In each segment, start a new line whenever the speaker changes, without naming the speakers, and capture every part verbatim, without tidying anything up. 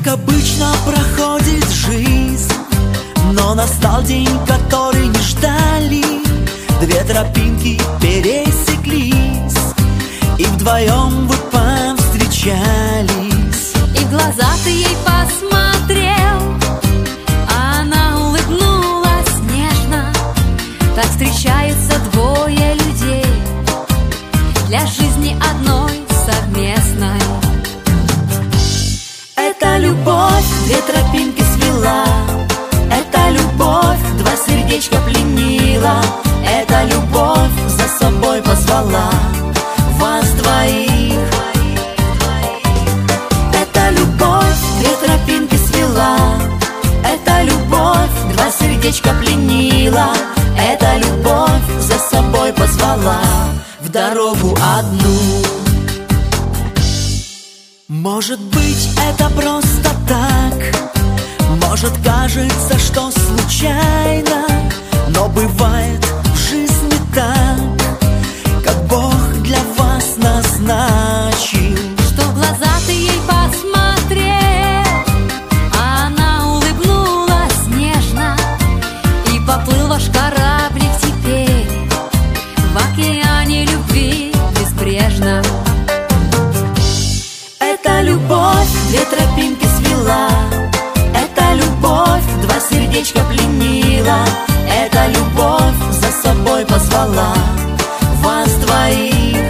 обычно проходит жизнь, но настал день, который не ждали. Две тропинки пересеклись, и вдвоем вы повстречались.
И в глаза ты ей посмотрел, а она улыбнулась нежно. Так встречаются двое людей для жизни одной совместной.
Это любовь две тропинки свела, это любовь два сердечка пленила, это любовь за собой позвала вас двоих. Это любовь две тропинки свела, это любовь два сердечка пленила, это любовь за собой позвала в дорогу одну. Может быть, это просто так, может, кажется, что случайно, но бывает в жизни так, как Бог для вас назначил.
Что в глаза ты ей посмотрел, а она улыбнулась нежно, и поплыл ваш кораблик теперь в океане любви безбрежно.
Это любовь две тропинки свела, это любовь два сердечка пленила, это любовь за собой позвала вас двоих.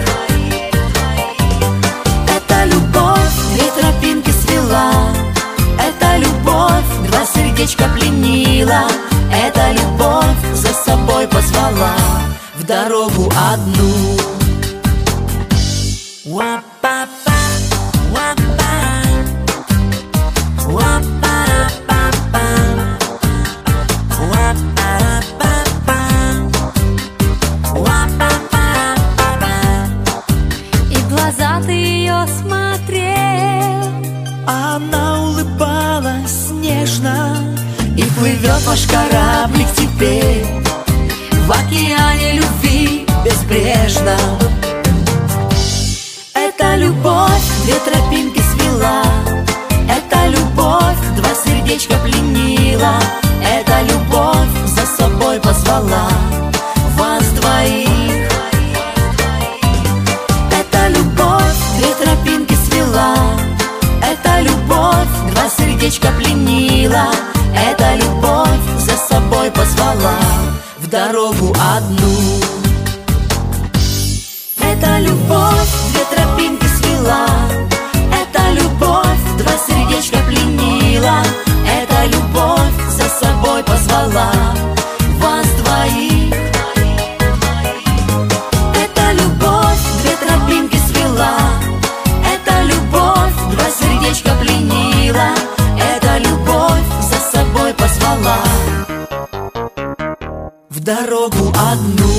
Это любовь две тропинки свела, это любовь два сердечка пленила, это любовь за собой позвала в дорогу одну. Уа-па-па, уа-па, уа-па-па-па, уа-па-па-па, уа-па-па-па.
И в глаза ты ее смотрел,
Она улыбалась нежно, и плывет ваш кораблик теперь в океане любви безбрежно. Это любовь две тропинки свела, это любовь два сердечка пленила, это любовь за собой позвала вас двоих. Это любовь две тропинки свела, это любовь два сердечка пленила, это любовь за собой позвала в дорогу одну. Это любовь две тропинки свела, это любовь два сердечка пленила, это любовь за собой позвала вас двоих. Это любовь две тропинки свела, это любовь два сердечка пленила, это любовь за собой позвала в дорогу одну.